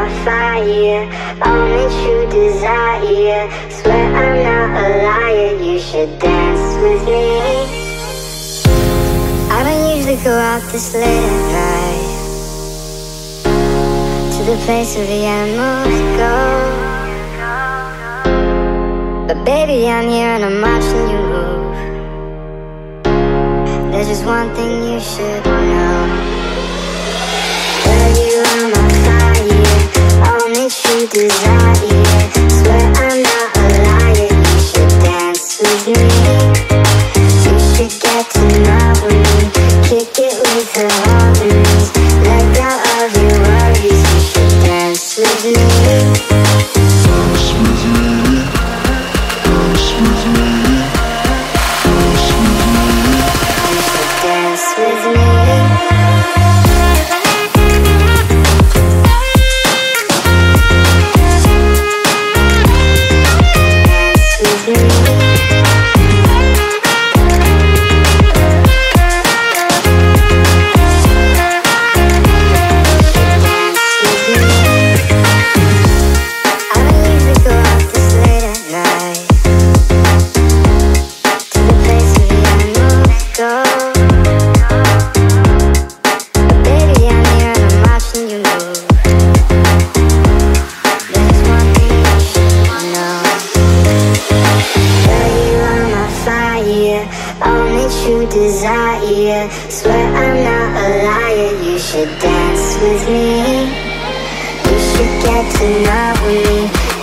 my fire, only true desire. Swear I'm not a liar, you should dance with me. I don't usually go out this late at night, to the place where the animals go. But baby, I'm here and I'm watching you move. There's just one thing you should know. Girl, you are my fire, only true desire. Swear I'm not a liar, you should dance with me. You should get to know me, kick it with the homies. Let go of your worries, you should dance with me. Dance with me, dance with me, dance with me. You should dance with me. Only true desire. Swear I'm not a liar, you should dance with me. You should get to know me,